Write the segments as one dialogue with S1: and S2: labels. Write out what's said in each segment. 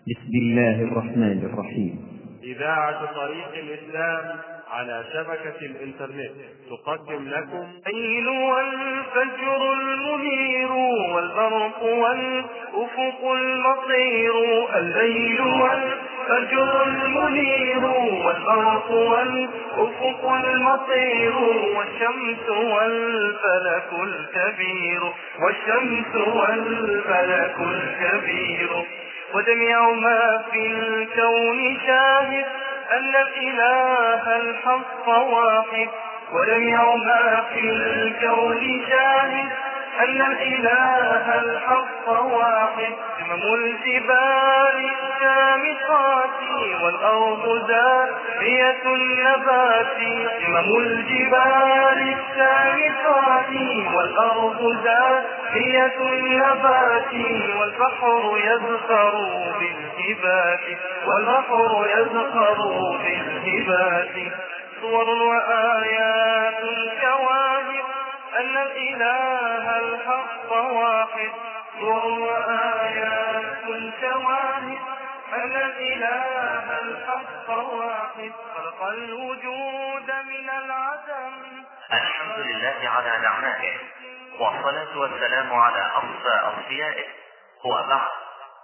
S1: بسم الله الرحمن الرحيم.
S2: إذاعة طريق الإسلام على شبكة الإنترنت تقدم لكم
S3: الليل والفجر المنير والبرق والأفق المطير. الليل والفجر المنير والبرق والأفق المطير. والشمس والفلك الكبير. والشمس والفلك الكبير. وجميع ما في الكون شاهد أن الإله الحق واحد. وجميع ما في الكون شاهد أن الإله الحق واحد. همم الجبال الشامخات والأرض زاهية النبات. همم الجبال الشامخات والأرض زاهية النبات. والبحر يزخر بالهبات. والبحر يزخر بالهبات. صور وآيات شواهد أن الإله الحق واحد. صور وآيات شواهد أن الإله الحق واحد. خلق الوجود من العدم.
S4: الحمد لله على نعمائه، والصلاة والسلام على أصفى أصفيائه. وبعد،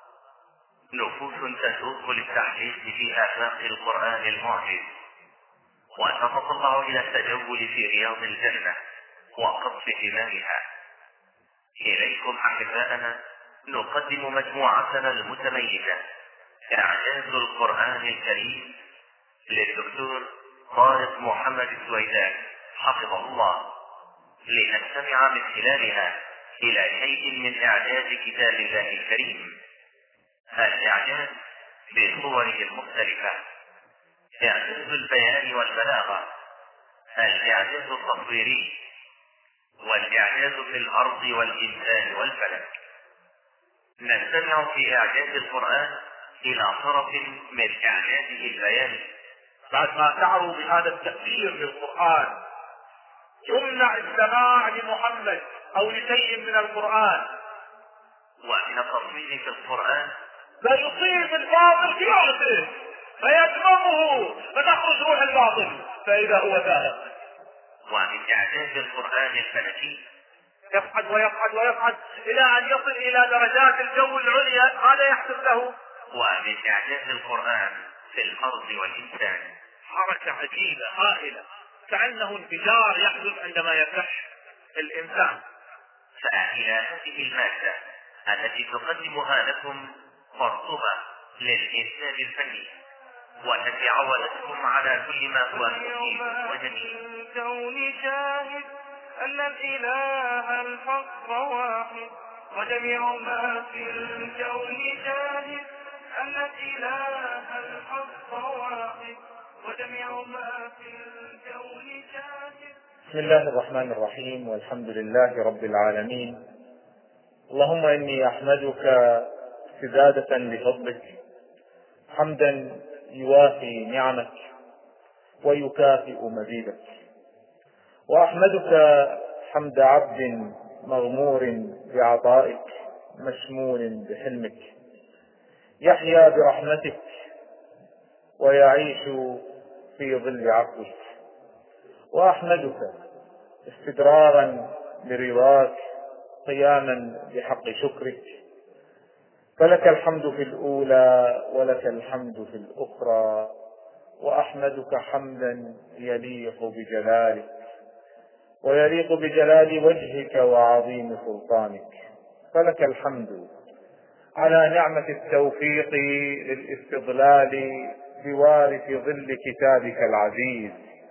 S4: نفوس تسوق للتحديث في آفاق القرآن المعجز، وتتطلع إلى التجول في رياض الجنة وقطف ثمارها. إليكم أحباءنا نقدم مجموعتنا المتميزة إعجاز القرآن الكريم للدكتور طارق محمد السويدان حفظه الله، لنستمع من خلالها إلى شيء من إعجاز كتاب الله الكريم. الإعجاز بصوره المختلفة: إعجاز البيان والبلاغة، الإعجاز التصويري، والإعجاز في الأرض والإنسان والفلك. نستمع في إعجاز القرآن إلى طرف من إعجازه البياني.
S5: بعد ما شعروا بهذا التأثير للقرآن يمنع السماع لمحمد أو لشيء من القرآن،
S4: ومن التصوير في القرآن
S5: فيصيب الباطل في رأسه فيدمغه فتخرج روح الباطل فإذا هو ذاهب.
S4: ومن إعجاز القرآن الفلكي
S5: يصعد ويصعد ويصعد إلى أن يصل إلى درجات الجو العليا، هذا يحدث له.
S4: ومن إعجاز القرآن في الأرض والإنسان
S5: حركة عجيبة هائلة، كأنه انفجار يحدث عندما يفتح الإنسان.
S4: فإلى هذه المادة التي تقدمها لكم خرطومة للإنتاج الفني، والتي عودتكم على كل ما هو مفيد وجميل.
S3: الكون شاهد أن الإله الحق واحد. وجميع ما في الكون شاهد أن الإله الحق واحد. وجميع ما في الكون شاهد.
S6: بسم الله الرحمن الرحيم، والحمد لله رب العالمين. اللهم إني أحمدك استزادة لفضلك، حمدا يوافي نعمك ويكافئ مزيدك، وأحمدك حمد عبد مغمور بعطائك مشمول بحلمك، يحيا برحمتك ويعيش في ظل عفوك. وأحمدك استدرارا برضاك، قياما بحق شكرك، فلك الحمد في الأولى ولك الحمد في الأخرى. وأحمدك حمدا يليق بجلالك ويليق بجلال وجهك وعظيم سلطانك، فلك الحمد على نعمة التوفيق للاستضلال بوارث ظل كتابك العزيز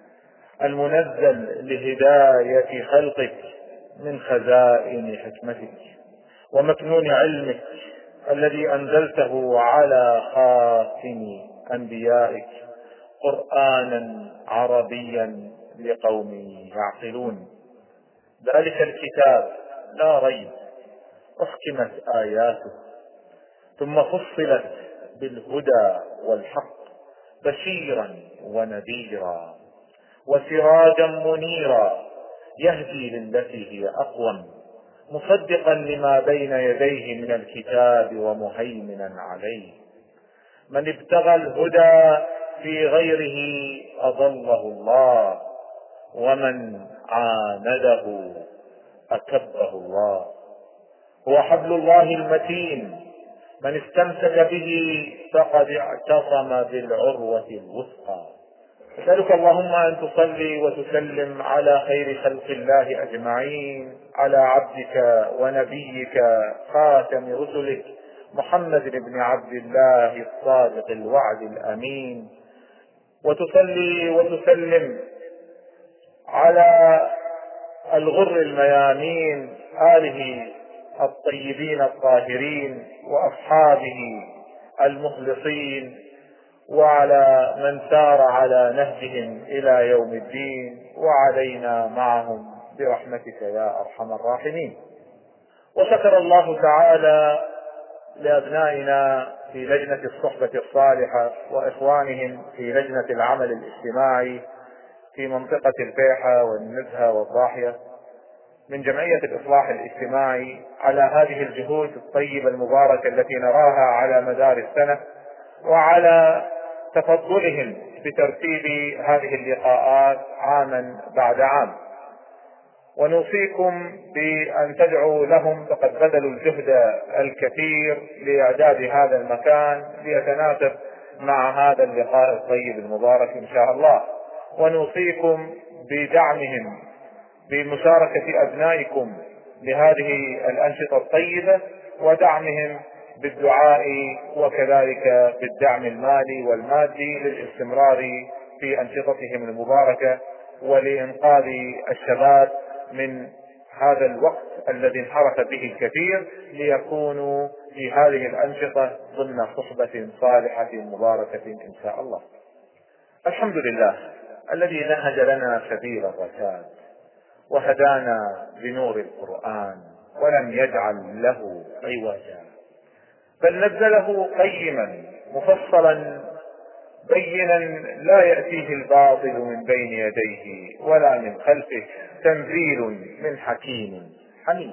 S6: المنزل لهداية خلقك من خزائن حكمتك ومكنون علمك الذي أنزلته على خاتم أنبيائك قرآنا عربيا لقوم يعقلون. ذلك الكتاب لا ريب أحكمت آياته ثم فصلت بالهدى والحق بشيرا ونذيرا وسراجا منيرا يهدي للتي هي أقوم مصدقا لما بين يديه من الكتاب ومهيمنا عليه. من ابتغى الهدى في غيره أضله الله، ومن عانده أكبه الله. هو حبل الله المتين، من استمسك به فقد اعتصم بالعروة الوثقى. أسألك اللهم أن تصلي وتسلم على خير خلق الله أجمعين، على عبدك ونبيك خاتم رسلك محمد بن عبد الله الصادق الوعد الأمين، وتصلي وتسلم على الغر الميامين آله الطيبين الطاهرين وأصحابه المخلصين، وعلى من سار على نهجهم إلى يوم الدين، وعلينا معهم برحمتك يا أرحم الراحمين. وشكر الله تعالى لأبنائنا في لجنة الصحبة الصالحة وإخوانهم في لجنة العمل الاجتماعي في منطقة البيحة والنزهة والضاحية من جمعية الإصلاح الاجتماعي على هذه الجهود الطيبة المباركة التي نراها على مدار السنة، وعلى تفضلهم بترتيب هذه اللقاءات عاما بعد عام. ونوصيكم بأن تدعوا لهم، فقد بذلوا الجهد الكثير لإعداد هذا المكان ليتناسب مع هذا اللقاء الطيب المبارك إن شاء الله. ونوصيكم بدعمهم، بمشاركة أبنائكم لهذه الأنشطة الطيبة، ودعمهم بالدعاء وكذلك بالدعم المالي والمادي للاستمرار في أنشطتهم المباركة، ولإنقاذ الشباب من هذا الوقت الذي انحرف به الكثير، ليكونوا في هذه الأنشطة ضمن صحبة صالحة مباركة إن شاء الله. الحمد لله الذي نهج لنا سبيل الرشاد وهدانا بنور القرآن ولم يجعل له عوجا، بل نزله قيما مفصلا بينا لا يأتيه الباطل من بين يديه ولا من خلفه، تنزيل من حكيم حميد.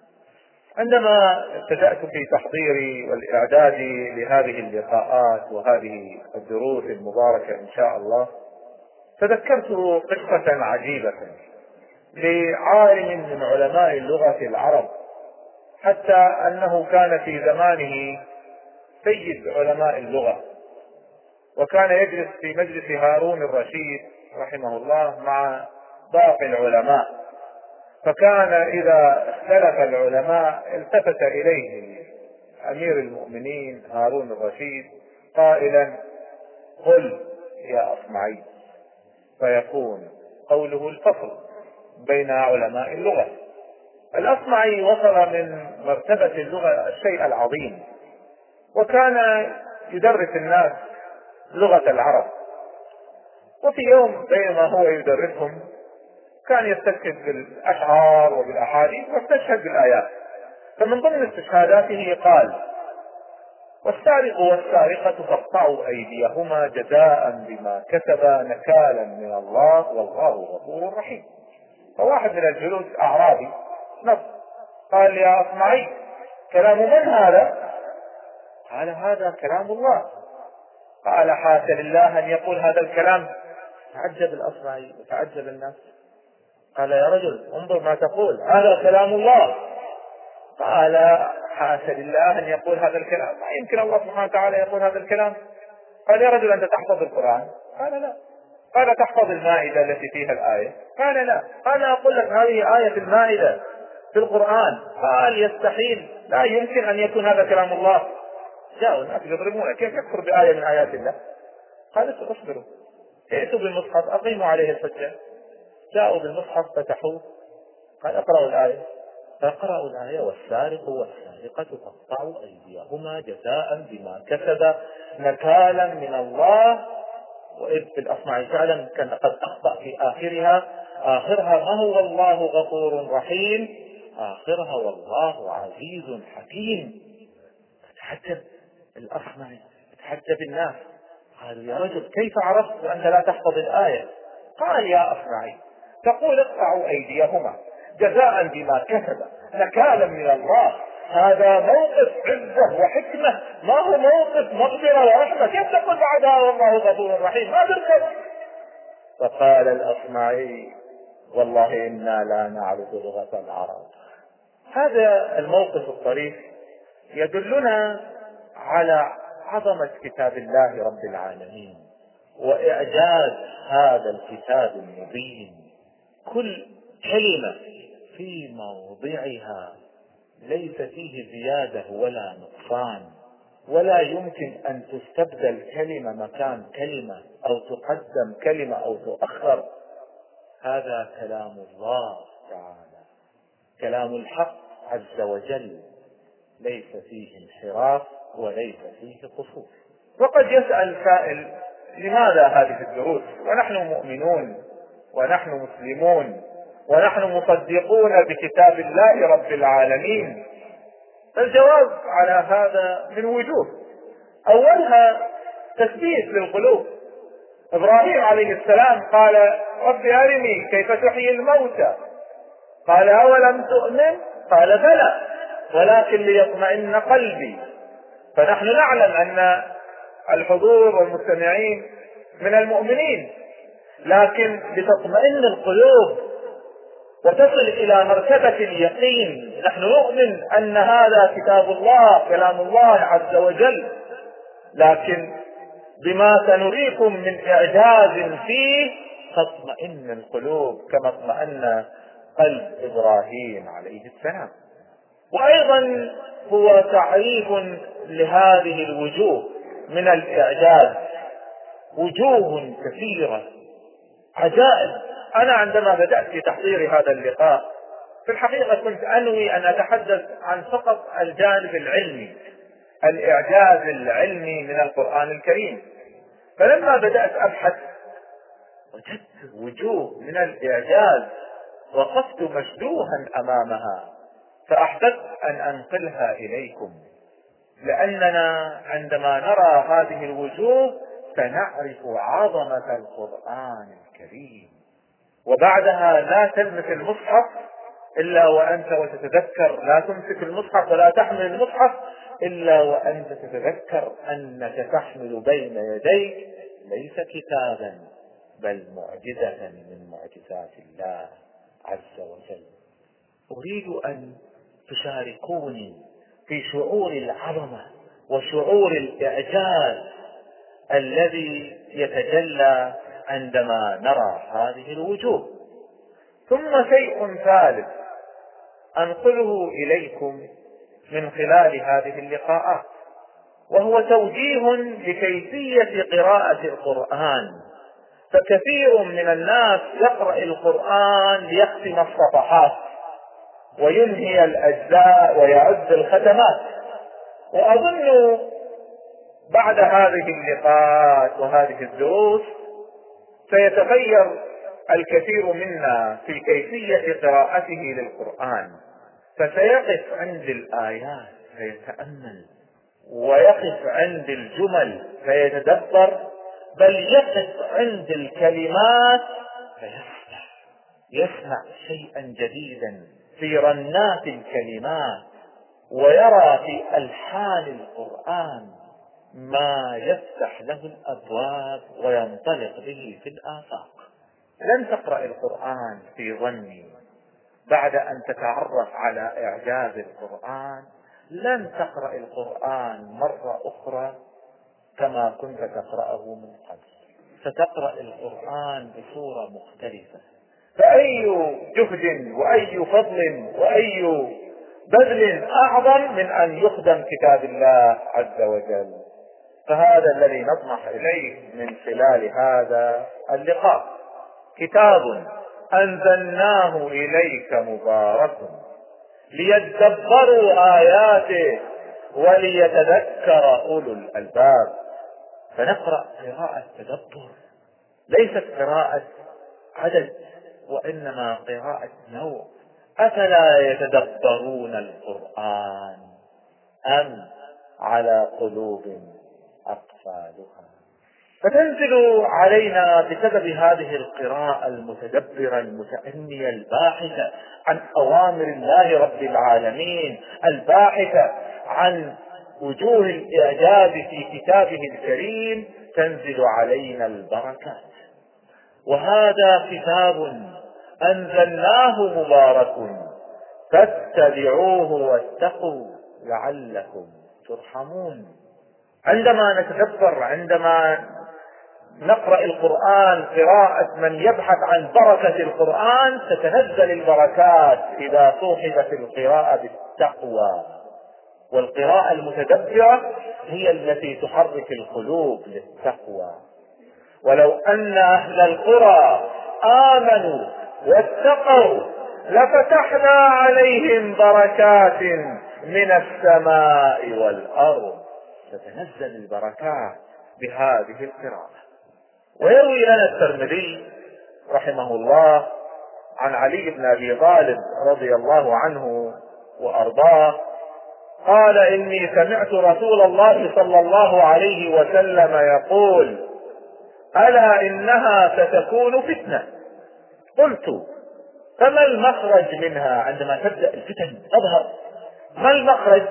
S6: عندما ابتدأت في تحضيري والإعداد لهذه اللقاءات وهذه الدروس المباركة إن شاء الله، تذكرت قصة عجيبة لعالم من علماء اللغة العرب، حتى أنه كان في زمانه سيد علماء اللغة، وكان يجلس في مجلس هارون الرشيد رحمه الله مع باقي العلماء، فكان إذا اختلف العلماء التفت إليه أمير المؤمنين هارون الرشيد قائلا: قل يا أصمعي، فيكون قوله الفصل بين علماء اللغة. الأصمعي وصل من مرتبة اللغة الشيء العظيم، وكان يدرس الناس لغة العرب، وفي يوم بينما هو يدرسهم كان يستشهد بالأشعار وبالأحاديث واستشهد بالآيات. فمن ضمن استشهاداته قال: والسارق والسارقة فاقطعوا أيديهما جزاء بما كسبا نكالا من الله والله غفور رحيم. فواحد من الجلوس أعرابي نص قال: يا أصمعي، كلام من هذا؟ قال: هذا كلام الله. قال: حاش لله أن يقول هذا الكلام. تعجب الأصمعي وتعجب الناس. قال: يا رجل انظر ما تقول، هذا كلام الله. قال: حاش لله أن يقول هذا الكلام، ما يمكن الله سبحانه وتعالى يقول هذا الكلام. قال: يا رجل أنت تحفظ القرآن؟ قال: لا. قال: تحفظ المائدة التي فيها الآية؟ قال: لا. قال: أقول لك هذه آية المائدة في القرآن. قال: يستحيل، لا يمكن أن يكون هذا كلام الله. جاءوا الناس يضربون: كيف يكفر بآية من آيات الله؟ قال: اصبروا، ائتوا بالمصحف أقيموا عليه الحجة. جاءوا بالمصحف فتحوه، قال: اقرأوا الآية. فقرأوا الآية: والسارق والسارقة فاقطعوا أيديهما جزاء بما كسب نكالا من الله. وإذ في الأصمعي فعلا كان قد أخطأ في آخرها ما هو والله غفور رحيم، آخرها والله عزيز حكيم. فتحجب الأصمعي، فتحجب الناس، قالوا: يا رجل كيف عرفت وأنت لا تحفظ الآية؟ قال: يا أصمعي، تقول اقطعوا أيديهما جزاء بما كسب نكالا من الله، هذا موقف عزة وحكمة، ما هو موقف مغفرة ورحمة. كيف تقول بعدها والله غفور رحيم؟ ما تركب. فقال الأصمعي والله إنا لا نعرف لغة العرب. هذا الموقف الطريف يدلنا على عظمة كتاب الله رب العالمين وإعجاز هذا الكتاب المبين. كل كلمة في موضعها، ليس فيه زيادة ولا نقصان، ولا يمكن أن تستبدل كلمة مكان كلمة أو تقدم كلمة أو تؤخر. هذا كلام الله تعالى، كلام الحق عز وجل، ليس فيه انحراف وليس فيه قصور. وقد يسأل سائل لماذا هذه الدروس ونحن مؤمنون ونحن مسلمون ونحن مصدقون بكتاب الله رب العالمين؟ الجواب على هذا من وجوه. أولها تثبيت للقلوب. إبراهيم عليه السلام قال رب أرني كيف تحيي الموتى، قال أولم تؤمن؟ قال بلى ولكن ليطمئن قلبي. فنحن نعلم أن الحضور والمستمعين من المؤمنين، لكن لتطمئن القلوب وتصل إلى مرتبة اليقين. نحن نؤمن أن هذا كتاب الله كلام الله عز وجل، لكن بما سنريكم من إعجاز فيه تطمئن القلوب كما اطمئن قلب إبراهيم عليه السلام. وأيضا هو تعريف لهذه الوجوه من الإعجاز، وجوه كثيرة عجائب. أنا عندما بدأت في تحضير هذا اللقاء في الحقيقة كنت أنوي أن أتحدث عن فقط الجانب العلمي، الإعجاز العلمي من القرآن الكريم. فلما بدأت أبحث وجدت وجوه من الإعجاز وقفت مشدوها أمامها، فأحببت أن أنقلها إليكم، لأننا عندما نرى هذه الوجوه سنعرف عظمة القرآن الكريم. وبعدها لا تلمس المصحف إلا وأنت وتتذكر، لا تمسك المصحف ولا تحمل المصحف إلا وأنت تتذكر أنك تحمل بين يديك ليس كتابا بل معجزة من معجزات الله عز وجل. أريد أن تشاركوني في شعور العظمة وشعور الإعجاز الذي يتجلى عندما نرى هذه الوجوه. ثم شيء ثالث أنقله إليكم من خلال هذه اللقاءات، وهو توجيه لكيفية قراءة القرآن. فكثير من الناس يقرأ القرآن ليختم الصفحات وينهي الأجزاء ويعد الختمات. وأظن بعد هذه اللقاءات وهذه الدروس سيتغير الكثير منا في كيفية قراءته للقرآن، فسيقف عند الآيات فيتأمل، ويقف عند الجمل فيتدبر، بل يقف عند الكلمات يسمع شيئا جديدا في رنات الكلمات، ويرى في ألحان القرآن ما يفتح له الأبواب وينطلق به في الآفاق. لن تقرأ القرآن في ظني بعد أن تتعرف على إعجاز القرآن، لن تقرأ القرآن مرة أخرى كما كنت تقرأه من قبل، ستقرأ القرآن بصورة مختلفة. فأي جهد وأي فضل وأي بذل أعظم من أن يخدم كتاب الله عز وجل. فهذا الذي نطمح إليه من خلال هذا اللقاء، كتاب أنزلناه إليك مبارك ليدبروا آياته وليتذكر أولو الألباب. فنقرأ قراءة تدبر، ليست قراءة عدد، وإنما قراءة نوع. أفلا يتدبرون القرآن أم على قلوب أقفالها. فتنزل علينا بسبب هذه القراءة المتدبرة المتأنية الباحثة عن أوامر الله رب العالمين، الباحثة عن وجوه الإعجاز في كتابه الكريم، تنزل علينا البركات. وهذا كتاب أنزلناه مبارك فاتبعوه واتقوا لعلكم ترحمون. عندما نتدبر، عندما نقرأ القرآن قراءة من يبحث عن بركة القرآن، تتنزل البركات إذا صوحبت القراءة بالتقوى. والقراءة المتدبرة هي التي تحرك القلوب للتقوى. ولو أن أهل القرى آمنوا واتقوا لفتحنا عليهم بركات من السماء والأرض. تتنزل البركات بهذه القراءة. ويروي لنا الترمذي رحمه الله عن علي بن أبي طالب رضي الله عنه وأرضاه قال: إني سمعت رسول الله صلى الله عليه وسلم يقول: ألا إنها ستكون فتنة. قلت: فما المخرج منها؟ عندما تبدأ الفتن تظهر، ما المخرج؟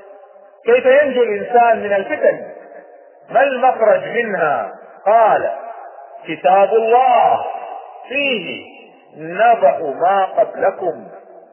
S6: كيف ينجو الإنسان من الفتن؟ ما المخرج منها؟ قال: كتاب الله فيه نبأ ما قبلكم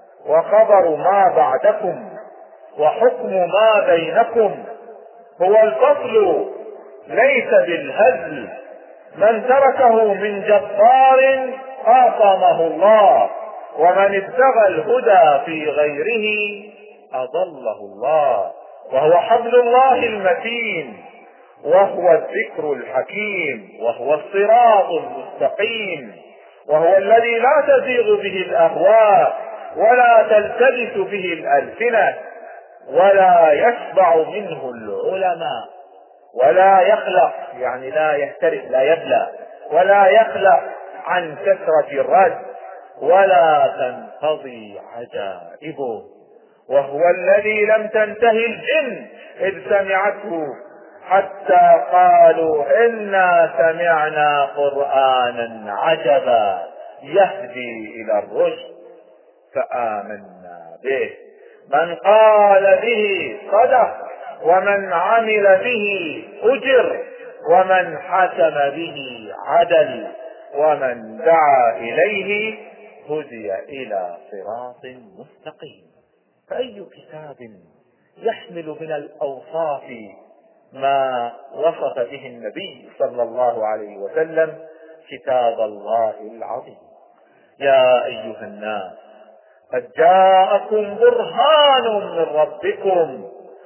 S6: وخبر ما بعدكم وحكم ما بينكم، هو الفصل ليس بالهزل، من تركه من جبار قاصمه الله، ومن ابتغى الهدى في غيره أضله الله، وهو حبل الله المتين، وهو الذكر الحكيم، وهو الصراط المستقيم، وهو الذي لا تزيغ به الأهواء ولا تلتبس به الألسنة ولا يشبع منه العلماء ولا يخلق، يعني لا يحترق لا يبلى، ولا يخلق عن كثرة الرد ولا تنقضي عجائبه، وهو الذي لم تنتهي الجن إذ سمعته حتى قالوا إنا سمعنا قرآنا عجبا يهدي إلى الرشد فآمنا به، من قال به صدق ومن عمل به أجر ومن حكم به عدل ومن دعا إليه هدي إلى صراط مستقيم. فأي كتاب يحمل من الأوصاف ما وصف به النبي صلى الله عليه وسلم؟ كتاب الله العظيم. يا أيها الناس قد جاءكم برهان من ربكم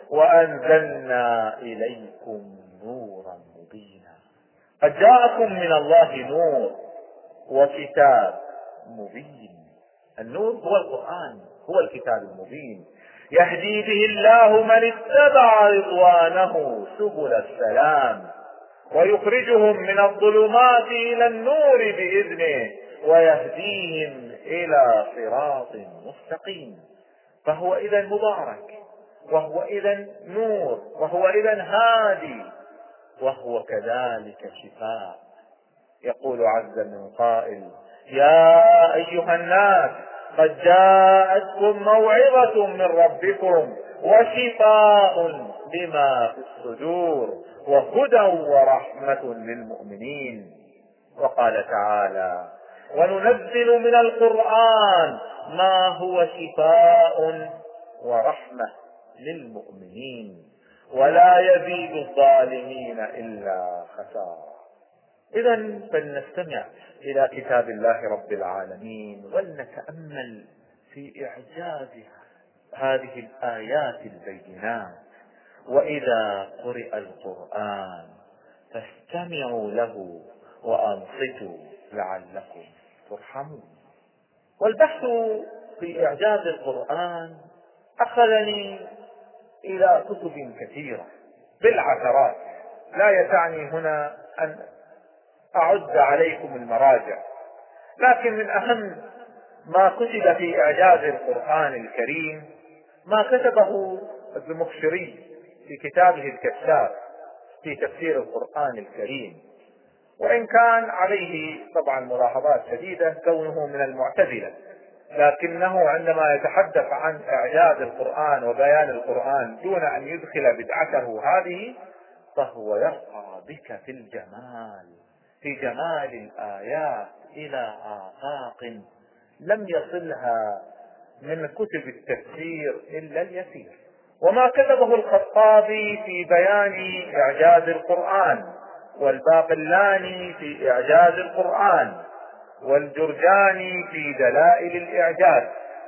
S6: وأنزلنا إليكم نورا مبينا. قد جاءكم من الله نور وكتاب مبين. النور هو القرآن، هو الكتاب المبين، يهدي به الله من اتبع رضوانه سبل السلام ويخرجهم من الظلمات إلى النور بإذنه ويهديهم إلى صراط مستقيم. فهو إذا مبارك، وهو إذا نور، وهو إذا هادي، وهو كذلك شفاء. يقول عز من قائل: يا أيها الناس قد جاءتكم موعظة من ربكم وشفاء لما في الصدور وهدى ورحمة للمؤمنين. وقال تعالى: وننزل من القرآن ما هو شفاء ورحمة للمؤمنين ولا يزيد الظالمين إلا خسارة. إذن فلنستمع إلى كتاب الله رب العالمين ولنتأمل في إعجاز هذه الآيات البينات. وإذا قرئ القرآن فاستمعوا له وأنصتوا لعلكم ترحمون. والبحث في إعجاز القرآن أخذني إلى كتب كثيرة بالعشرات، لا يسعني هنا أن أعد عليكم المراجع، لكن من أهم ما كتب في إعجاز القرآن الكريم ما كتبه الزمخشري في كتابه الكشاف في تفسير القرآن الكريم. وإن كان عليه طبعا ملاحظات شديدة كونه من المعتزلة، لكنه عندما يتحدث عن إعجاز القرآن وبيان القرآن دون أن يدخل بدعته هذه، فهو يرقى بك في الجمال، في جمال الآيات إلى آفاق لم يصلها من كتب التفسير إلا اليسير. وما كتبه الخطابي في بيان إعجاز القرآن، والباقلاني في إعجاز القرآن، والجرجاني في دلائل الإعجاز،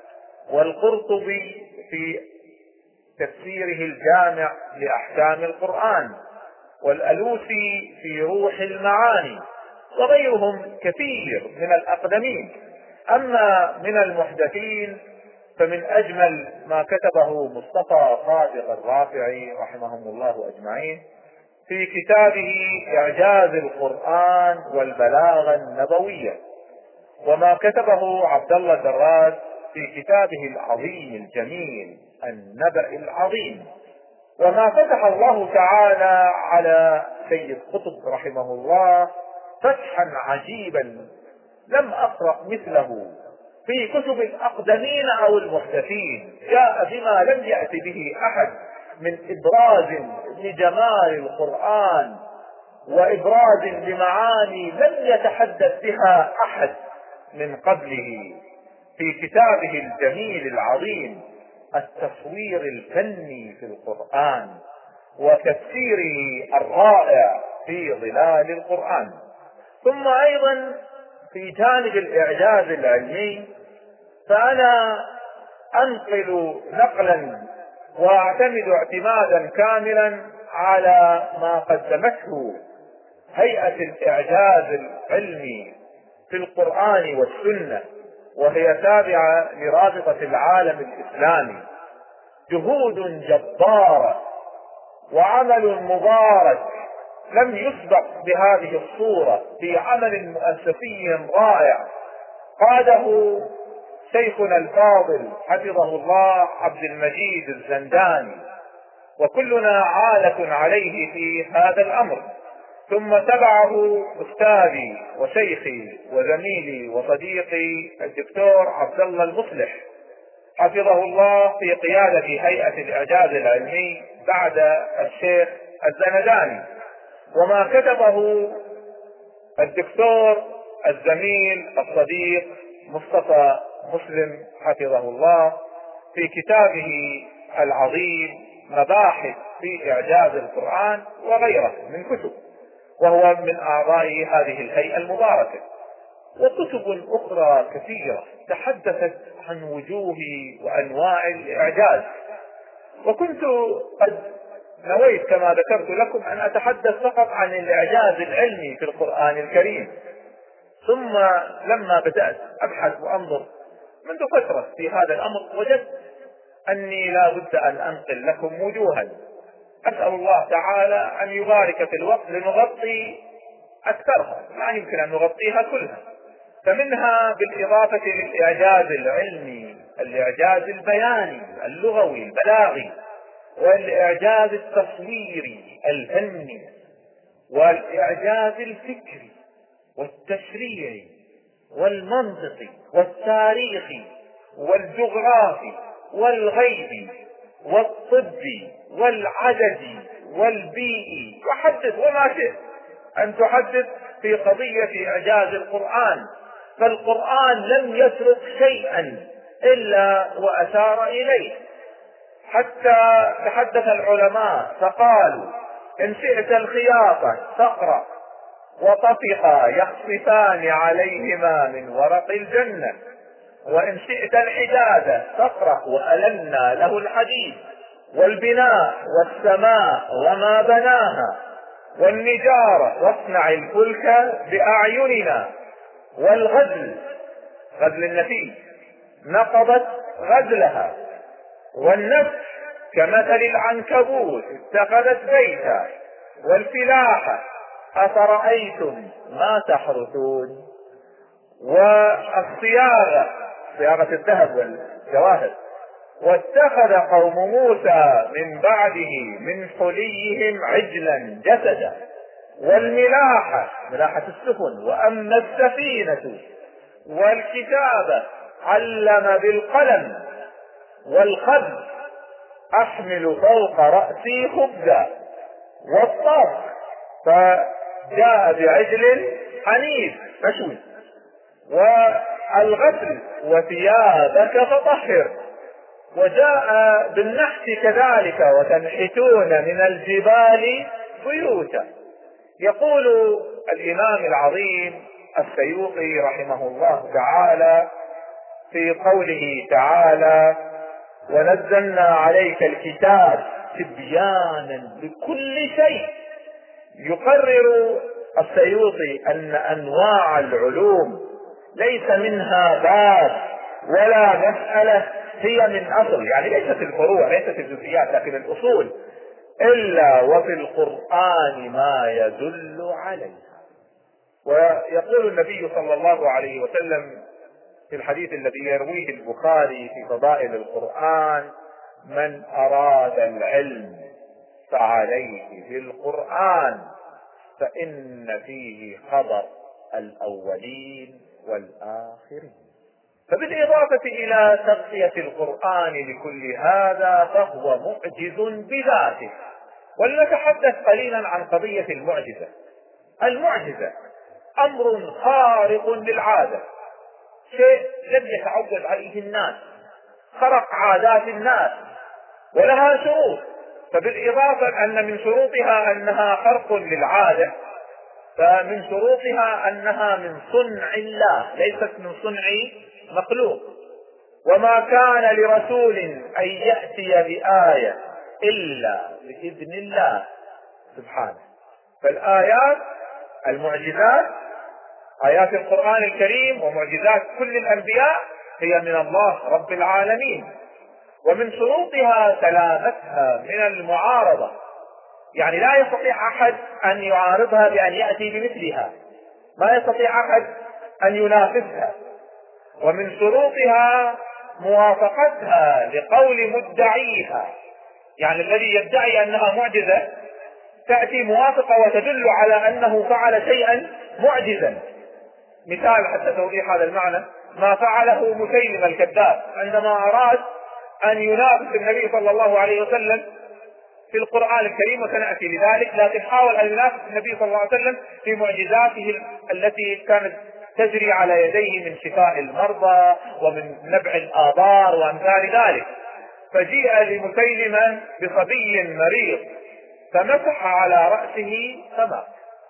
S6: والقرطبي في تفسيره الجامع لأحكام القرآن، والألوسي في روح المعاني، وغيرهم كثير من الأقدمين. أما من المحدثين فمن أجمل ما كتبه مصطفى صادق الرافعي رحمهم الله أجمعين في كتابه إعجاز القرآن والبلاغة النبوية، وما كتبه عبد الله دراس في كتابه العظيم الجميل النبأ العظيم، وما فتح الله تعالى على سيد قطب رحمه الله فتحا عجيبا لم أقرأ مثله في كتب الأقدمين أو المحدثين، جاء بما لم يأت به أحد من إبراز لجمال القرآن وإبراز لمعاني لم يتحدث بها أحد من قبله في كتابه الجميل العظيم التصوير الفني في القرآن وتفسيره الرائع في ظلال القرآن. ثم أيضا في جانب الإعجاز العلمي فأنا أنقل نقلا وأعتمد اعتمادا كاملا على ما قدمته هيئة الإعجاز العلمي في القرآن والسنة، وهي تابعة لرابطة العالم الإسلامي، جهود جبارة وعمل مبارك لم يسبق بهذه الصورة في عمل مؤسسي رائع قاده شيخنا الفاضل حفظه الله عبد المجيد الزنداني، وكلنا عالة عليه في هذا الأمر. ثم تبعه أستاذي وشيخي وزميلي وصديقي الدكتور عبد الله المصلح حفظه الله في قيادة هيئة الإعجاز العلمي بعد الشيخ الزنداني، وما كتبه الدكتور الزميل الصديق مصطفى مسلم حفظه الله في كتابه العظيم مباحث في إعجاز القرآن وغيره من كتب، وهو من أعضاء هذه الهيئة المباركة. وكتب أخرى كثيرة تحدثت عن وجوه وأنواع الإعجاز، وكنت قد نويت كما ذكرت لكم أن أتحدث فقط عن الإعجاز العلمي في القرآن الكريم. ثم لما بدأت أبحث وأنظر منذ فترة في هذا الأمر وجدت أني لا بد أن أنقل لكم وجوها. أسأل الله تعالى أن يبارك في الوقت لنغطي أكثرها، لا يمكن أن نغطيها كلها. فمنها بالإضافة للإعجاز العلمي الإعجاز البياني اللغوي البلاغي، والإعجاز التصويري الفني، والإعجاز الفكري والتشريعي والمنطقي والتاريخي والجغرافي والغيبي والطبي والعددي والبيئي، وحدث وما شئت أن تحدث في قضية إعجاز القرآن. فالقرآن لم يترك شيئا إلا وأشار إليه، حتى تحدث العلماء فقالوا إن شئت الخياطة فاقرأ وطفقا يخصفان عليهما من ورق الجنة، وإن شئت الحدادة فاقرأ وألنا له الحديد، والبناء والسماء وما بناها، والنجارة واصنع الفلك بأعيننا، والغزل غزل النفيس نقضت غزلها، والنفس كمثل العنكبوت اتخذت بيتا، والفلاحة أفرأيتم ما تحرثون، والصياغة صياغة الذهب والجواهر، واتخذ قوم موسى من بعده من حليهم عجلا جسدا، والملاحة، ملاحة السفن، وأما السفينة والكتابة علم بالقلم والخد أحمل فوق رأسي خبزا والطبخ فجاء بعجل حنيف مشوي، والغسل وثيابك فطهر، وجاء بالنحت كذلك وتنحتون من الجبال بيوتا. يقول الإمام العظيم السيوطي رحمه الله تعالى في قوله تعالى: ونزلنا عليك الكتاب تبيانا لكل شيء. يقرر السيوطي أن أنواع العلوم ليس منها باب ولا مسألة هي من أصل، يعني ليست الفروع ليست الجزئيات لكن الأصول، إلا وفي القرآن ما يدل عليها. ويقول النبي صلى الله عليه وسلم في الحديث الذي يرويه البخاري في فضائل القرآن: من أراد العلم فعليه بالقرآن فإن فيه خبر الأولين والآخرين. فبالإضافة إلى تغطية القرآن لكل هذا فهو معجز بذاته. ولنتحدث قليلا عن قضية المعجزة. المعجزة أمر خارق للعادة، شيء لم يتعود عليه الناس، خرق عادات الناس، ولها شروط. فبالإضافة أن من شروطها أنها خرق للعادة، فمن شروطها أنها من صنع الله ليست من صنع مخلوق. وما كان لرسول أن يأتي بآية إلا بإذن الله سبحانه. فالآيات المعجزات آيات القرآن الكريم ومعجزات كل الأنبياء هي من الله رب العالمين. ومن شروطها سلامتها من المعارضة، يعني لا يستطيع أحد أن يعارضها بأن يأتي بمثلها، ما يستطيع أحد أن ينافسها. ومن شروطها موافقتها لقول مدعيها، يعني الذي يدعي أنها معجزة تأتي موافقة وتدل على أنه فعل شيئا معجزا. مثال حتى توضيح هذا المعنى: ما فعله مسيلمة الكذاب عندما أراد أن ينافس النبي صلى الله عليه وسلم في القرآن الكريم، وسنأتي لذلك، لكن حاول أن ينافس النبي صلى الله عليه وسلم في معجزاته التي كانت تجري على يديه من شفاء المرضى ومن نبع الآبار وأمثال ذلك. فجيء لمسيلمة بصبي مريض فمسح على رأسه فمات،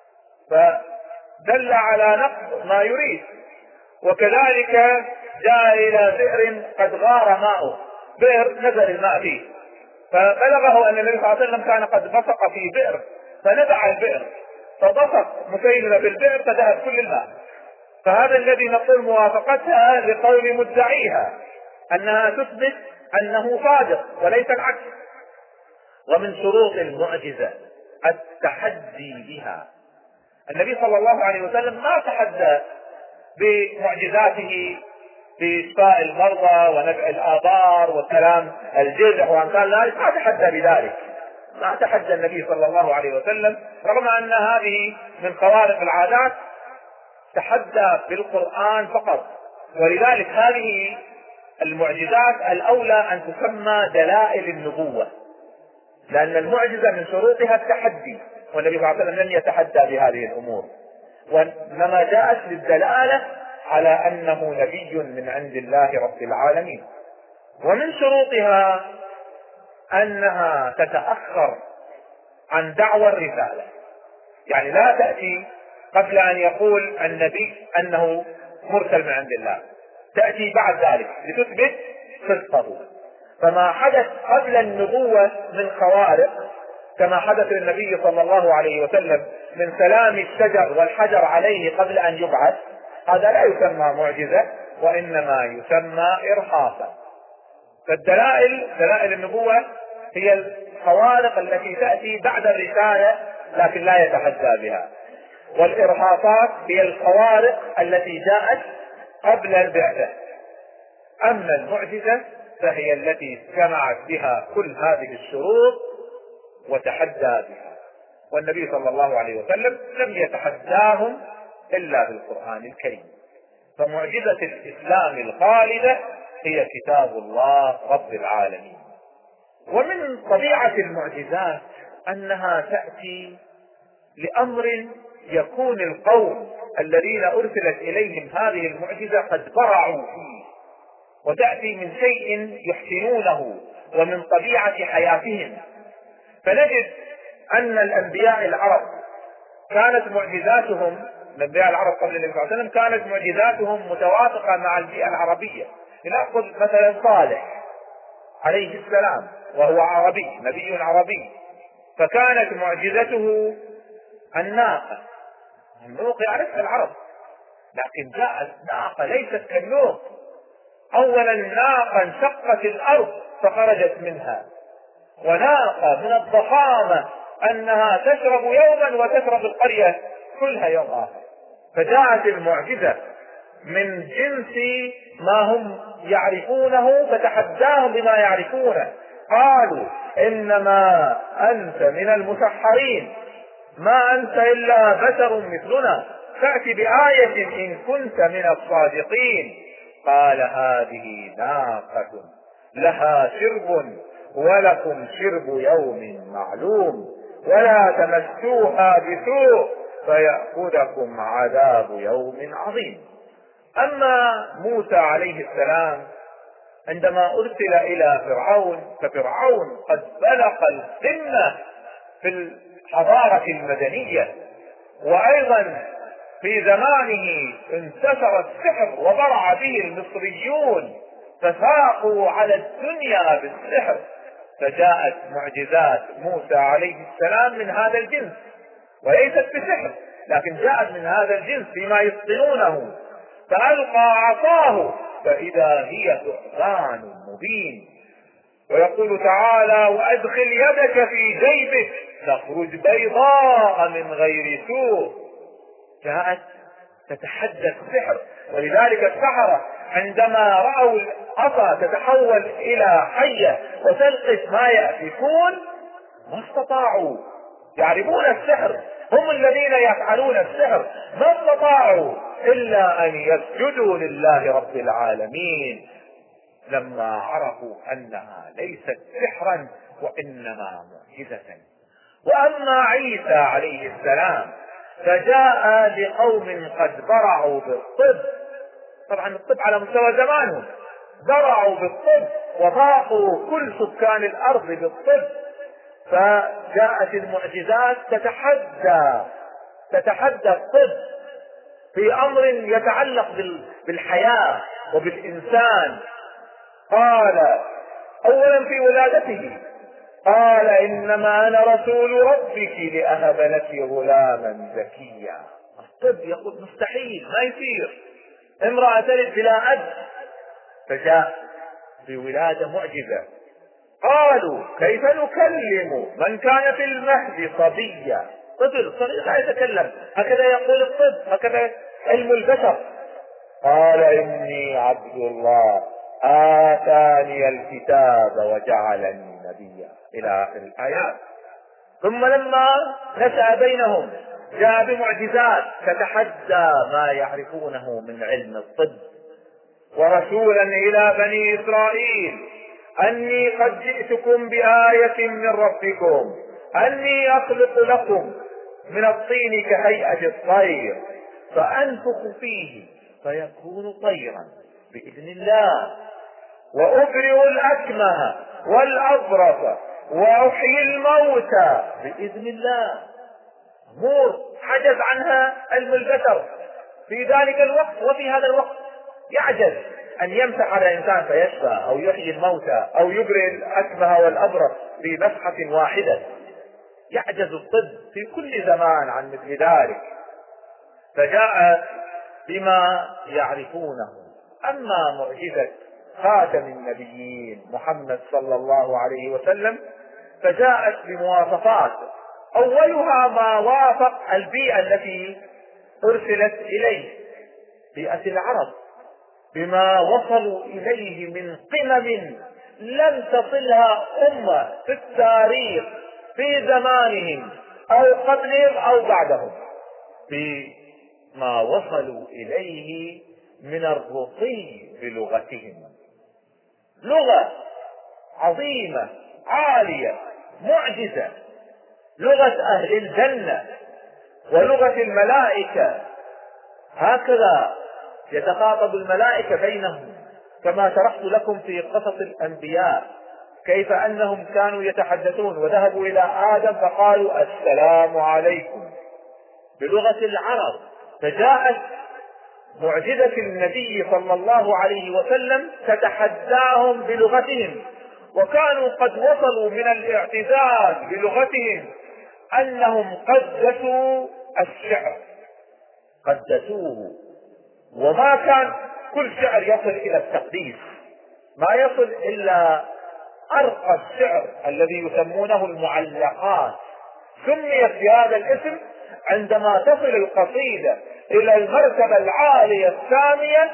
S6: فدل على نقص ما يريد. وكذلك جاء إلى بئر قد غار ماؤه، بئر نزل الماء فيه، فبلغه أن النبي صلى الله عليه وسلم كان قد بصق في بئر فنبع البئر، فبصق مسيلمة بالبئر فذهب كل الماء. فهذا الذي نقول موافقتها لقول مدعيها، أنها تثبت أنه صادق وليس العكس. ومن شروط المعجزة التحدي بها. النبي صلى الله عليه وسلم ما تحدى بمعجزاته في شفاء المرضى ونبع الآبار وكلام الجذع وأمثال ذلك، ما تحدى بذلك، ما تحدى النبي صلى الله عليه وسلم، رغم أن هذه من خوارق العادات، تحدى بالقرآن فقط. ولذلك هذه المعجزات الأولى أن تسمى دلائل النبوة، لأن المعجزة من شروطها التحدي، والنبي صلى الله عليه وسلم لم يتحدى بهذه الأمور، وإنما جاءت للدلالة على أنه نبي من عند الله رب العالمين. ومن شروطها أنها تتأخر عن دعوى الرسالة، يعني لا تأتي قبل أن يقول النبي أنه مرسل من عند الله، تأتي بعد ذلك لتثبت صدقه. فما حدث قبل النبوة من خوارق كما حدث للنبي صلى الله عليه وسلم من سلام الشجر والحجر عليه قبل أن يبعث، هذا لا يسمى معجزة وإنما يسمى إرهاصا. فالدلائل دلائل النبوة هي الخوارق التي تأتي بعد الرسالة لكن لا يتحدى بها، والإرهاصات هي الخوارق التي جاءت قبل البعثة. أما المعجزة فهي التي جمعت بها كل هذه الشروط وتحدى بها. والنبي صلى الله عليه وسلم لم يتحداهم إلا بالقرآن الكريم. فمعجزة الإسلام الخالدة هي كتاب الله رب العالمين. ومن طبيعة المعجزات أنها تأتي لأمر يكون القوم الذين أرسلت إليهم هذه المعجزة قد برعوا فيه، وتأتي من شيء يحسنونه ومن طبيعة حياتهم. فنجد أن الأنبياء العرب كانت معجزاتهم، الأنبياء العرب قبل النبي صلى الله عليه وسلم كانت معجزاتهم متوافقة مع البيئة العربية. لنأخذ مثلا صالح عليه السلام وهو عربي، نبي عربي، فكانت معجزته الناقة. النوق يعرفها العرب، لكن جاءت ناقة ليست كالنوق. أولا ناقة انشقت الأرض فخرجت منها، وناقة من الضخامة أنها تشرب يوما وتشرب القرية كلها يوم آخر. فجاءت المعجزة من جنس ما هم يعرفونه فتحداهم بما يعرفونه. قالوا إنما أنت من المسحرين، ما أنت إلا بشر مثلنا، فأت بآية إن كنت من الصادقين. قال هذه ناقة لها شرب ولكم شرب يوم معلوم، ولا تمسوها بسوء فيأخذكم عذاب يوم عظيم. أما موسى عليه السلام عندما أرسل إلى فرعون، ففرعون قد بلغ القمة في الحضارة المدنية، وأيضا في زمانه انتشر السحر وبرع به المصريون ففاقوا على الدنيا بالسحر. فجاءت معجزات موسى عليه السلام من هذا الجنس، وليست بسحر لكن جاءت من هذا الجنس فيما يتقنونه. فألقى عصاه فإذا هي ثعبان مبين. ويقول تعالى وأدخل يدك في جيبك تخرج بيضاء من غير سوء. جاءت تتحدى السحر. ولذلك السحرة عندما رأوا العصا تتحول إلى حية وتلقف ما يأفكون ما استطاعوا، يعرفون السحر، هم الذين يفعلون السحر، ما استطاعوا إلا أن يسجدوا لله رب العالمين لما عرفوا أنها ليست سحرا وإنما معجزة. وأما عيسى عليه السلام فجاء لقوم قد برعوا بالطب، طبعا الطب على مستوى زمانهم، برعوا بالطب وفاقوا كل سكان الأرض بالطب. فجاءت المعجزات تتحدى الطب في أمر يتعلق بالحياة وبالإنسان. قال أولا في ولادته قال إنما أنا رسول ربك لأهب لك غلاما زكيا. الطب يقول مستحيل، ما يصير امرأة تلد بلا أب، فجاء بولادة معجزة. قالوا كيف نكلم من كان في المهد صبيا، طفل صغير لا يتكلم، هكذا يقول الطب، هكذا علم البشر. قال إني عبد الله آتاني الكتاب وجعلني نبيا إلى آخر الآيات. ثم لما نشأ بينهم جاء بمعجزات تتحدى ما يعرفونه من علم الطب. ورسولا إلى بني إسرائيل أني قد جئتكم بآية من ربكم أني أخلق لكم من الطين كهيئة الطير فأنفخ فيه فيكون طيرا بإذن الله، وأبرئ الأكمه والأبرص وأحيي الموتى بإذن الله. أمور عجز عنها علم البشر في ذلك الوقت، وفي هذا الوقت يعجز أن يمسح على إنسان فيشفى أو يحيي الموتى أو يبرئ الأكمه والأبرص في مسحة واحدة. يعجز الطب في كل زمان عن مثل ذلك، فجاء بما يعرفونه. أما معجزة خاتم النبيين محمد صلى الله عليه وسلم فجاءت بمواصفات، أولها ما وافق البيئة التي أرسلت إليه، بيئة العرب، بما وصلوا إليه من قمم لم تصلها أمة في التاريخ في زمانهم أو قبلهم أو بعدهم بما وصلوا إليه من الرقي بلغتهم. لغة عظيمة عالية معجزة، لغة أهل الجنة ولغة الملائكة. هكذا يتخاطب الملائكة بينهم، كما شرحت لكم في قصص الأنبياء كيف أنهم كانوا يتحدثون وذهبوا إلى آدم فقالوا السلام عليكم بلغة العرب. فجاءت معجزة النبي صلى الله عليه وسلم تتحداهم بلغتهم، وكانوا قد وصلوا من الاعتزاز بلغتهم أنهم قدسوا الشعر، قدسوه. وما كان كل شعر يصل إلى التقديس، ما يصل إلا أرقى الشعر الذي يسمونه المعلقات. سميت بهذا الاسم عندما تصل القصيدة إلى المرتبة العالية السامية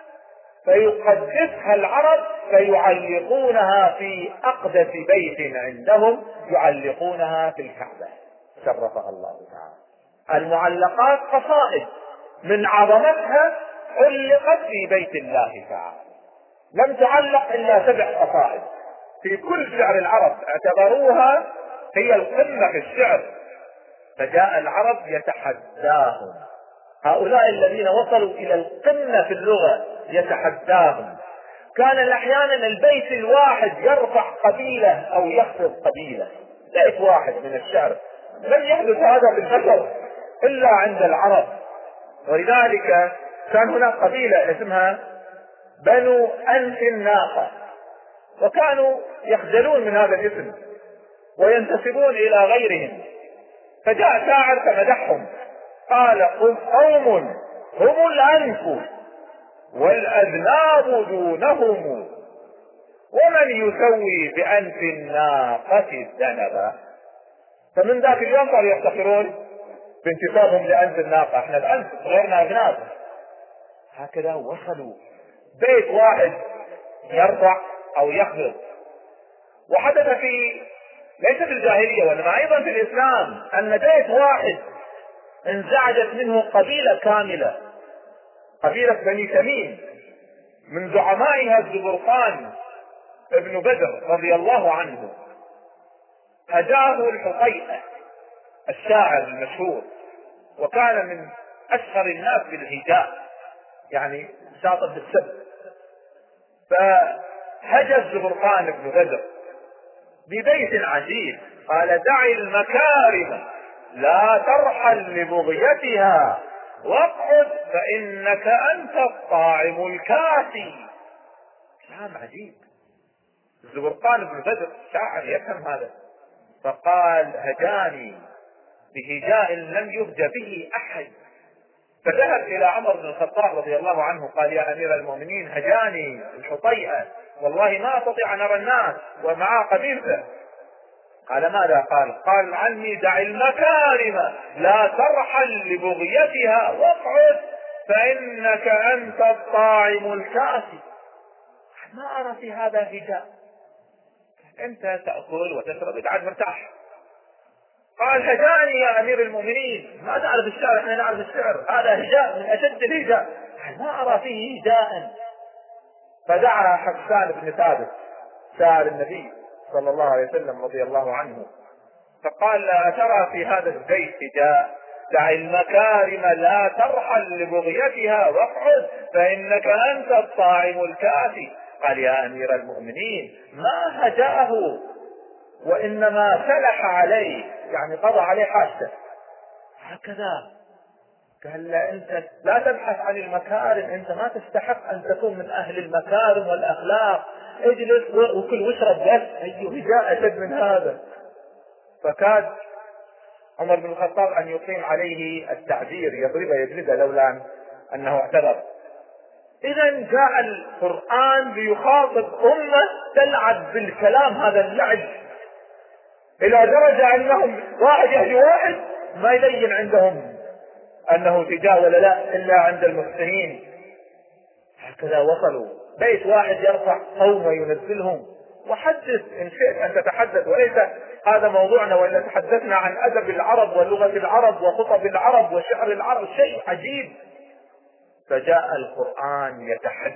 S6: فيقدسها العرب فيعلقونها في أقدس بيت عندهم، يعلقونها في الكعبة شرفها الله تعالى. المعلقات قصائد من عظمتها علقت في بيت الله تعالى، لم تعلق إلا 7 قصائد في كل شعر العرب، اعتبروها هي القمة في الشعر. فجاء العرب يتحداهم، هؤلاء الذين وصلوا إلى القمة في اللغة يتحداهم. كان أحيانا البيت الواحد يرفع قبيلة أو يخفض قبيلة، بيت واحد من الشعر. لم يحدث هذا في البشر إلا عند العرب. ولذلك كان هناك قبيلة اسمها بنو أنف الناقة، وكانوا يخجلون من هذا الاسم وينتسبون إلى غيرهم. فجاء شاعر فمدحهم قال قوم هم الأنف والأذناب دونهم ومن يسوي بأنف الناقة الذنب. فمن ذاك اليوم صاروا يفتخرون بانتسابهم لأنف الناقة، احنا الأنف غيرنا أذناب. هكذا وصلوا، بيت واحد يرفع أو يخفض. وحدث ليس في الجاهلية وإنما أيضا في الإسلام أن بيت واحد انزعجت منه قبيلة كاملة، قبيلة بني تميم، من زعمائها الزبرقان ابن بدر رضي الله عنه. هجاه الحقيقة الشاعر المشهور، وكان من أشهر الناس بالهجاء، يعني شاطر بالسب. فهجى الزبرقان ابن بدر ببيت عجيب قال دع المكارم لا ترحل لبغيتها واقعد فإنك أنت الطاعم الكافي. كلام عجيب. الزبرقان بن بدر شاعر يفهم هذا، فقال هجاني بهجاء لم يهج به أحد. فذهب إلى عمر بن الخطاب رضي الله عنه قال يا أمير المؤمنين هجاني الحطيئة والله ما أستطيع أن أرى الناس ومعه قبيلته. قال ماذا قال عني دع المكارم لا ترحل لبغيتها واقعد فإنك أنت الطاعم الكافي. ما أرى في هذا هجاء، أنت تأكل وتشرب اقعد مرتاح. قال هجاني يا أمير المؤمنين، ما تعرف الشعر، احنا نعرف الشعر، هذا هجاء من أشد الهجاء، ما أرى فيه هجاء. فدعا حسان بن ثابت شاعر النبي صلى الله عليه وسلم رضي الله عنه، فقال لا ترى في هذا البيت هجاء، دع المكارم لا ترحل لبغيتها واقعد فإنك أنت الطاعم الكافي. قال يا أمير المؤمنين ما هجاه وإنما سلح عليه، يعني قضى عليه حاجته. هكذا قال له أنت لا تبحث عن المكارم، أنت ما تستحق أن تكون من أهل المكارم والأخلاق، اجلس وكل واشرب بس. أي هجاء أشد من هذا. فكاد عمر بن الخطاب أن يقيم عليه التعذير، يجلده لولا أنه اعتذر. إذا جاء القرآن ليخاطب أمة تلعب بالكلام هذا اللعب إلى درجة أنهم واحد يهدي واحد ما يبين عندهم أنه تجاه ولا لا إلا عند المحسنين. هكذا وصلوا، بيت واحد يرفع قوم وينزلهم وحدث إن شئت أن تتحدث، وليس هذا موضوعنا، وإلا تحدثنا عن أدب العرب ولغة العرب وخطب العرب وشعر العرب، شيء عجيب. فجاء القرآن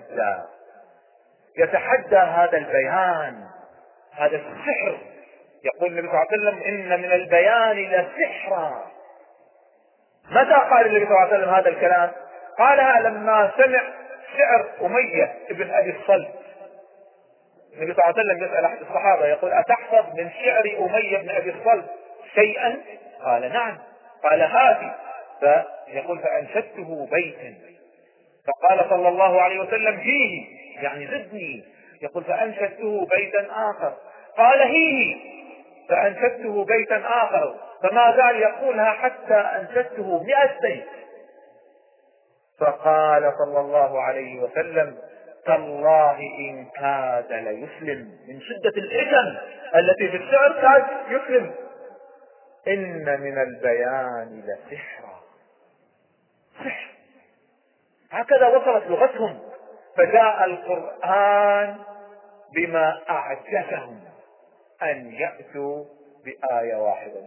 S6: يتحدى هذا البيان، هذا السحر. يقول النبي صلى الله عليه وسلم إن من البيان لسحرا. متى قال النبي صلى الله عليه وسلم هذا الكلام؟ قالها لما سمع شعر أمية ابن أبي الصلت. النبي صلى الله عليه وسلم يسأل أحد الصحابة يقول أتحفظ من شعر أمية بن أبي الصلت شيئا؟ قال نعم. قال هاتي. فيقول فأنشدته بيتا، فقال صلى الله عليه وسلم فيه، يعني زدني. يقول فأنشدته بيتا آخر، قال هيه، فأنشدته بيتا آخر، فما زال يقولها حتى أنشدته 100 بيت. فقال صلى الله عليه وسلم تالله إن كاد ليسلم، من شدة الإثم التي في الشعر كاد يسلم. إن من البيان لسحرا، سحر. هكذا وصلت لغتهم. فجاء القرآن بما أعجزهم أن يأتوا بآية واحدة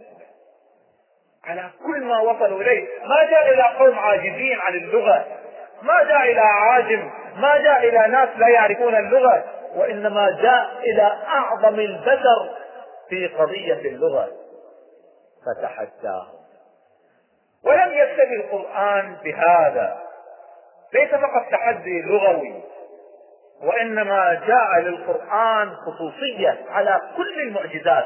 S6: على كل ما وصلوا إليه. ما جاء إلى قوم عاجزين عن اللغة، ما جاء إلى عاجم، ما جاء إلى ناس لا يعرفون اللغة، وإنما جاء إلى أعظم البشر في قضية اللغة فتحداهم. ولم يكتفي القرآن بهذا، ليس فقط تحدي لغوي، وإنما جاء للقرآن خصوصية على كل المعجزات.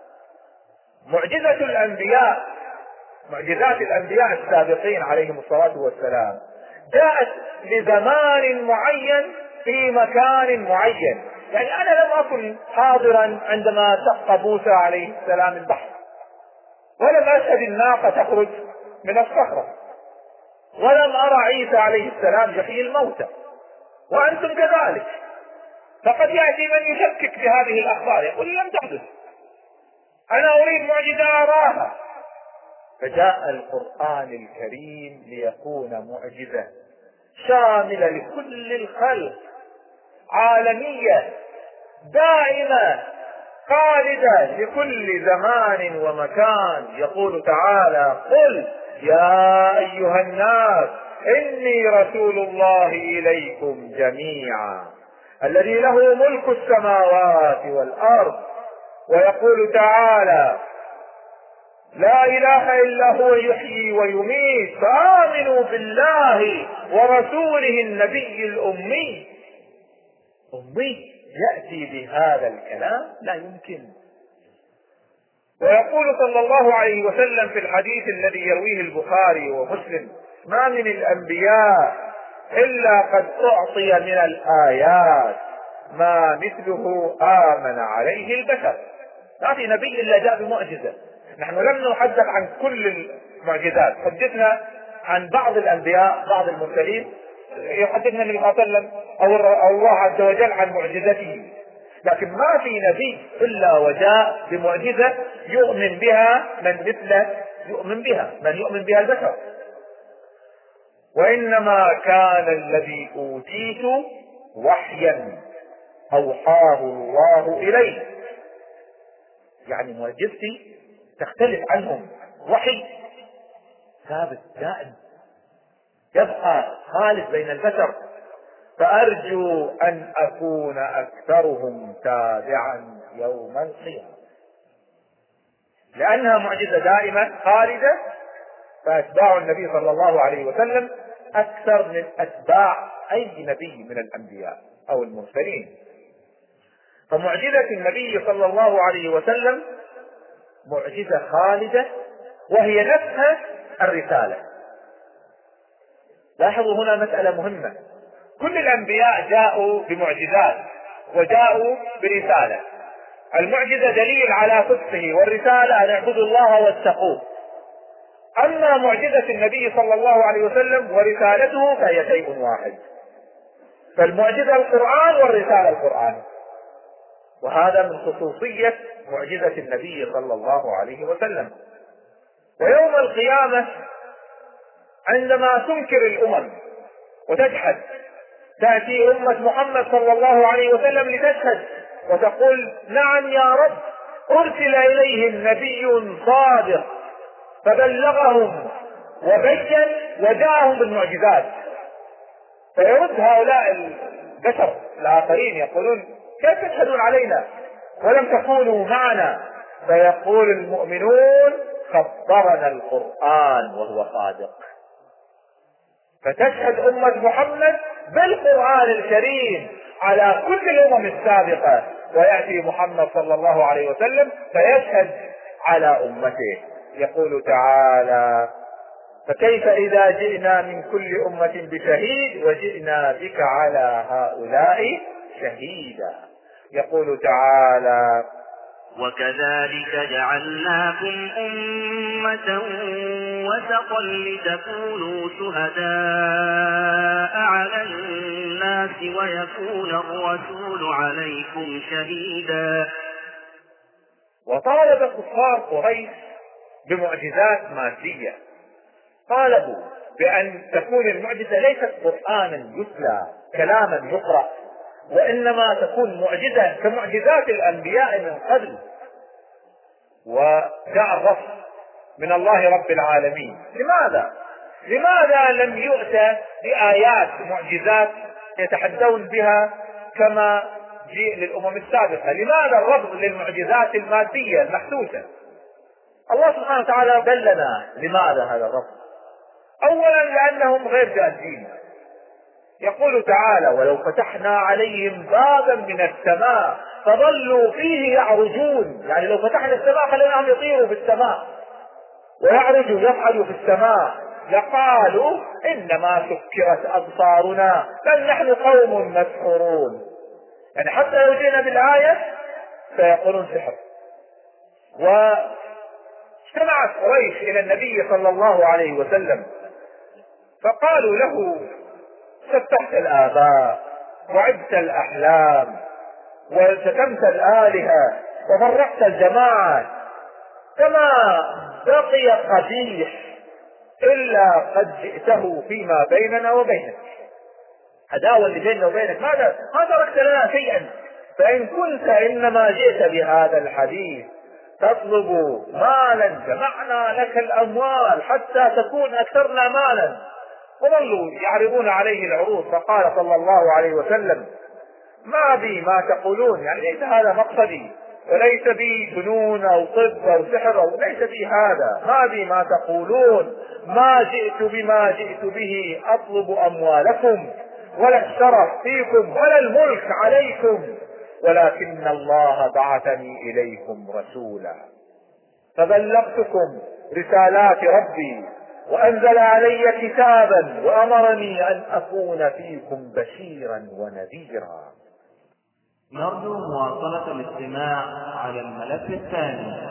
S6: معجزة الأنبياء، معجزات الأنبياء السابقين عليهم الصلاة والسلام، جاءت لزمان معين في مكان معين. يعني أنا لم أكن حاضرا عندما شق موسى عليه السلام البحر، ولم أشهد الناقة تخرج من الصخرة، ولم أرى عيسى عليه السلام يحيي الموتى، وأنتم كذلك. فقد يأتي من يشكك في هذه الأخبار يقول لم تحدث، أنا أريد معجزة أراها. فجاء القرآن الكريم ليكون معجزة شاملة لكل الخلق، عالمية دائمة خالدة لكل زمان ومكان. يقول تعالى قل يا أيها الناس إني رسول الله إليكم جميعا الذي له ملك السماوات والأرض. ويقول تعالى لا إله إلا هو يحيي ويميت فآمنوا بالله ورسوله النبي الأمي. أمي يأتي بهذا الكلام؟ لا يمكن. ويقول صلى الله عليه وسلم في الحديث الذي يرويه البخاري ومسلم ما من الأنبياء إلا قد أعطي من الآيات ما مثله آمن عليه البشر. ما في نبي إلا جاء بمعجزة. نحن لم نحدث عن كل المعجزات، حدثنا عن بعض الأنبياء، بعض المرسلين يحدثنا النبي صلى الله عليه وسلم أو الله عز وجل عن معجزته، لكن ما في نبي إلا وجاء بمعجزة يؤمن بها من مثله يؤمن بها، من يؤمن بها البشر. وإنما كان الذي أوتيت وحيا أوحاه الله إليه. يعني معجزتي تختلف عنهم، وحي ثابت دائم يبقى خالد بين البشر. فأرجو أن أكون أكثرهم تابعا يوم القيامة، لأنها معجزة دائمة خالدة. فأتباع النبي صلى الله عليه وسلم أكثر من أتباع أي نبي من الأنبياء أو المرسلين. فمعجزة النبي صلى الله عليه وسلم معجزة خالدة، وهي نفسها الرسالة. لاحظوا هنا مسألة مهمة، كل الأنبياء جاءوا بمعجزات وجاءوا برسالة. المعجزة دليل على صدقه، والرسالة أن اعبدوا الله واتقوه. أما معجزة النبي صلى الله عليه وسلم ورسالته فهي شيء واحد. فالمعجزة القرآن والرسالة القرآن، وهذا من خصوصية معجزة النبي صلى الله عليه وسلم. ويوم القيامة عندما تنكر الأمم وتجحد، تأتي أمة محمد صلى الله عليه وسلم لتشهد وتقول نعم يا رب أرسل إليهم نبي صادق فبلغهم وبين وجاءهم بالمعجزات، فيرد هؤلاء البشر الآخرين يقولون كيف تشهدون علينا ولم تكونوا معنا؟ فيقول المؤمنون خبرنا القرآن وهو صادق. فتشهد أمة محمد بالقرآن الكريم على كل الأمم السابقة، ويأتي محمد صلى الله عليه وسلم فيشهد على أمته. يقول تعالى فكيف إذا جئنا من كل أمة بشهيد وجئنا بك على هؤلاء شهيدا. يقول تعالى
S4: وكذلك جعلناكم أمة وسطا لتكونوا شهداء على الناس ويكون الرسول عليكم شهيدا.
S6: وطالب كفار قريش بمعجزات مادية، طالبوا بأن تكون المعجزة ليست قرآنا يتلى كلاما يقرأ، وإنما تكون معجزة كمعجزات الأنبياء من قبل. وجاء الرفض من الله رب العالمين. لماذا لم يؤتى بآيات معجزات يتحدون بها كما جاء للأمم السابقة؟ لماذا الرفض للمعجزات المادية المحسوسة؟ الله سبحانه وتعالى دلنا لماذا هذا الرفض. أولا لأنهم غير جادين. يقول تعالى ولو فتحنا عليهم بابا من السماء فظلوا فيه يعرجون، يعني لو فتحنا السماء خليناهم يطيروا في السماء ويعرجوا يصعدوا في السماء لقالوا إنما سكرت أبصارنا بل نحن قوم مسحورون. يعني حتى لو جئنا بالآية سيقولون سحر. واجتمعت قريش إلى النبي صلى الله عليه وسلم فقالوا له سفهت الآباء وعبت الأحلام وشتمت الآلهة وفرقت الجماعة، كما بقي قبيح إلا قد جئته فيما بيننا وبينك. عداوة اللي بيننا وبينك ما تركت لنا شيئا، فإن كنت إنما جئت بهذا الحديث تطلب مالا جمعنا لك الأموال حتى تكون أكثرنا مالا. وظلوا يعرضون عليه العروض. فقال صلى الله عليه وسلم ما بي ما تقولون، يعني ليس هذا مقصدي وليس بي جنون أو طب أو سحر أو ليس بي هذا، ما بي ما تقولون، ما جئت بما جئت به أطلب أموالكم ولا الشرف فيكم ولا الملك عليكم، ولكن الله بعثني إليكم رسولا فبلغتكم رسالات ربي وأنزل علي كتابا وأمرني أن أكون فيكم بشيرا ونذيرا.
S1: نرجو مواصلة الاستماع على الملف الثاني.